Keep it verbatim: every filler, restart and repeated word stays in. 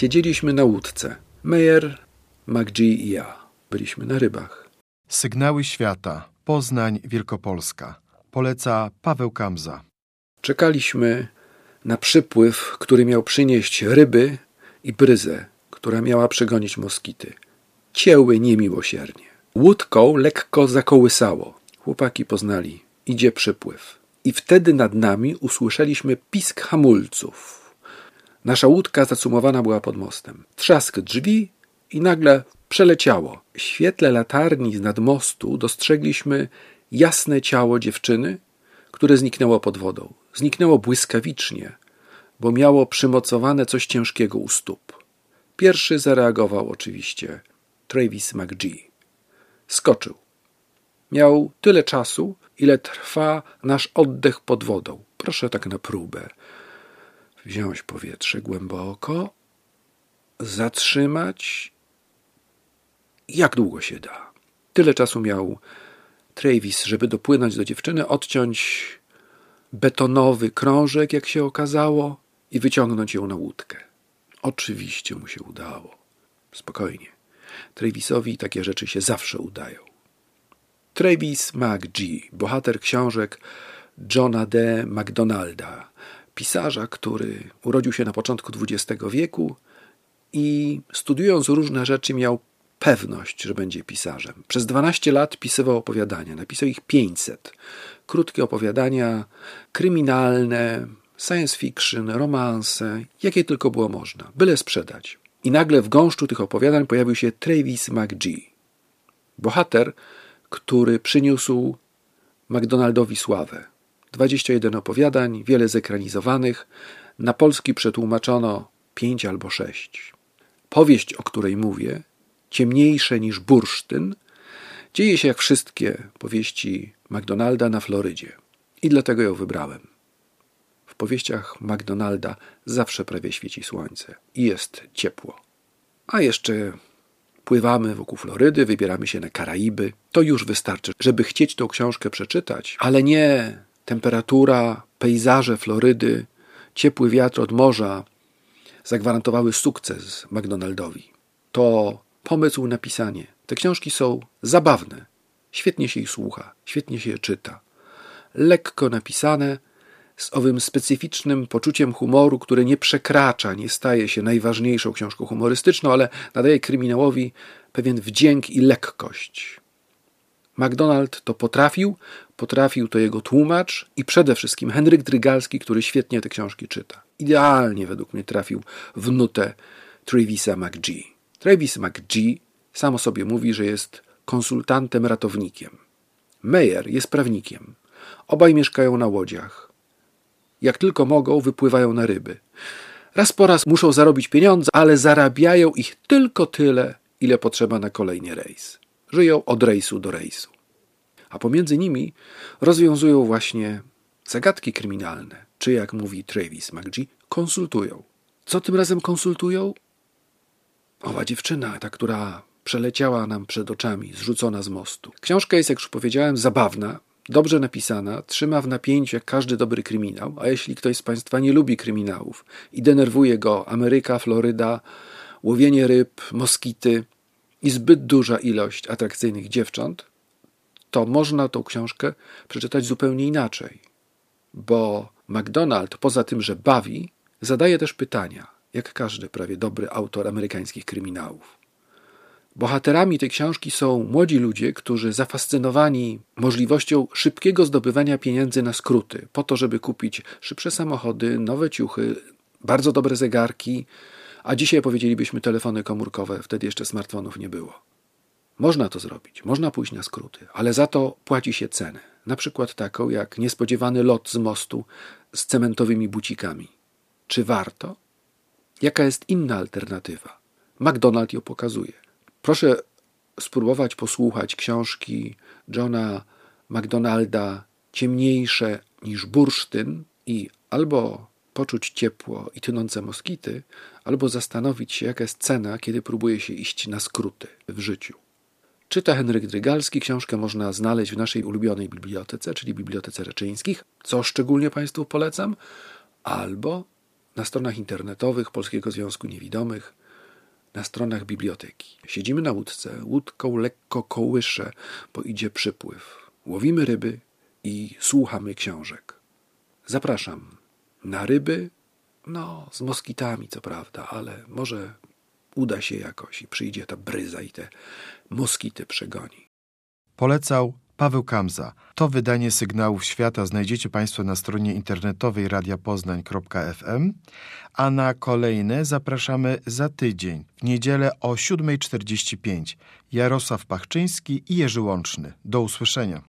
Siedzieliśmy na łódce. Meyer, McGee i ja. Byliśmy na rybach. Sygnały świata. Poznań, Wielkopolska. Poleca Paweł Kamza. Czekaliśmy na przypływ, który miał przynieść ryby i bryzę, która miała przegonić moskity. Cięły niemiłosiernie. Łódką lekko zakołysało. Chłopaki poznali. Idzie przypływ. I wtedy nad nami usłyszeliśmy pisk hamulców. Nasza łódka zacumowana była pod mostem. Trzask drzwi i nagle przeleciało. W świetle latarni z nad mostu dostrzegliśmy jasne ciało dziewczyny, które zniknęło pod wodą. Zniknęło błyskawicznie, bo miało przymocowane coś ciężkiego u stóp. Pierwszy zareagował oczywiście Travis McGee. Skoczył. Miał tyle czasu, ile trwa nasz oddech pod wodą. Proszę tak na próbę. Wziąć powietrze głęboko, zatrzymać. Jak długo się da? Tyle czasu miał Travis, żeby dopłynąć do dziewczyny, odciąć betonowy krążek, jak się okazało, i wyciągnąć ją na łódkę. Oczywiście mu się udało. Spokojnie. Travisowi takie rzeczy się zawsze udają. Travis McGee, bohater książek Johna D. MacDonalda, pisarza, który urodził się na początku dwudziestego wieku i studiując różne rzeczy miał pewność, że będzie pisarzem. Przez dwanaście lat pisywał opowiadania. Napisał ich pięćset. Krótkie opowiadania, kryminalne, science fiction, romanse, jakie tylko było można. Byle sprzedać. I nagle w gąszczu tych opowiadań pojawił się Travis McGee. Bohater, który przyniósł MacDonaldowi sławę. dwadzieścia jeden opowiadań, wiele zekranizowanych. Na polski przetłumaczono pięć albo sześć. Powieść, o której mówię, Ciemniejsze niż bursztyn, dzieje się jak wszystkie powieści MacDonalda na Florydzie. I dlatego ją wybrałem. W powieściach MacDonalda zawsze prawie świeci słońce i jest ciepło. A jeszcze pływamy wokół Florydy, wybieramy się na Karaiby. To już wystarczy, żeby chcieć tą książkę przeczytać, ale nie temperatura, pejzaże Florydy, ciepły wiatr od morza zagwarantowały sukces MacDonaldowi. To pomysł na pisanie. Te książki są zabawne. Świetnie się ich słucha, świetnie się je czyta. Lekko napisane, z owym specyficznym poczuciem humoru, które nie przekracza, nie staje się najważniejszą książką humorystyczną, ale nadaje kryminałowi pewien wdzięk i lekkość. MacDonald to potrafił, potrafił to jego tłumacz i przede wszystkim Henryk Drygalski, który świetnie te książki czyta. Idealnie według mnie trafił w nutę Travisa McGee. Travis McGee sam o sobie mówi, że jest konsultantem, ratownikiem. Meyer jest prawnikiem. Obaj mieszkają na łodziach. Jak tylko mogą, wypływają na ryby. Raz po raz muszą zarobić pieniądze, ale zarabiają ich tylko tyle, ile potrzeba na kolejny rejs. Żyją od rejsu do rejsu. A pomiędzy nimi rozwiązują właśnie zagadki kryminalne, czy jak mówi Travis McGee, konsultują. Co tym razem konsultują? Owa dziewczyna, ta, która przeleciała nam przed oczami, zrzucona z mostu. Książka jest, jak już powiedziałem, zabawna, dobrze napisana, trzyma w napięciu jak każdy dobry kryminał, a jeśli ktoś z Państwa nie lubi kryminałów i denerwuje go Ameryka, Floryda, łowienie ryb, moskity i zbyt duża ilość atrakcyjnych dziewcząt, to można tą książkę przeczytać zupełnie inaczej. Bo MacDonald, poza tym, że bawi, zadaje też pytania, jak każdy prawie dobry autor amerykańskich kryminałów. Bohaterami tej książki są młodzi ludzie, którzy zafascynowani możliwością szybkiego zdobywania pieniędzy na skróty, po to, żeby kupić szybsze samochody, nowe ciuchy, bardzo dobre zegarki, a dzisiaj powiedzielibyśmy telefony komórkowe, wtedy jeszcze smartfonów nie było. Można to zrobić, można pójść na skróty, ale za to płaci się cenę. Na przykład taką jak niespodziewany lot z mostu z cementowymi bucikami. Czy warto? Jaka jest inna alternatywa? MacDonald ją pokazuje. Proszę spróbować posłuchać książki Johna MacDonalda Ciemniejsze niż bursztyn i albo poczuć ciepło i tynące moskity, albo zastanowić się, jaka jest cena, kiedy próbuje się iść na skróty w życiu. Czyta Henryk Drygalski. Książkę można znaleźć w naszej ulubionej bibliotece, czyli Bibliotece Raczyńskich, co szczególnie Państwu polecam, albo na stronach internetowych Polskiego Związku Niewidomych, na stronach biblioteki. Siedzimy na łódce, łódką lekko kołysze, bo idzie przypływ. Łowimy ryby i słuchamy książek. Zapraszam na ryby, no z moskitami co prawda, ale może uda się jakoś i przyjdzie ta bryza i te moskity przegoni. Polecał Paweł Kamza. To wydanie Sygnałów Świata znajdziecie Państwo na stronie internetowej radia poznań kropka ef em, a na kolejne zapraszamy za tydzień, w niedzielę o siódma czterdzieści pięć. Jarosław Pachczyński i Jerzy Łączny. Do usłyszenia.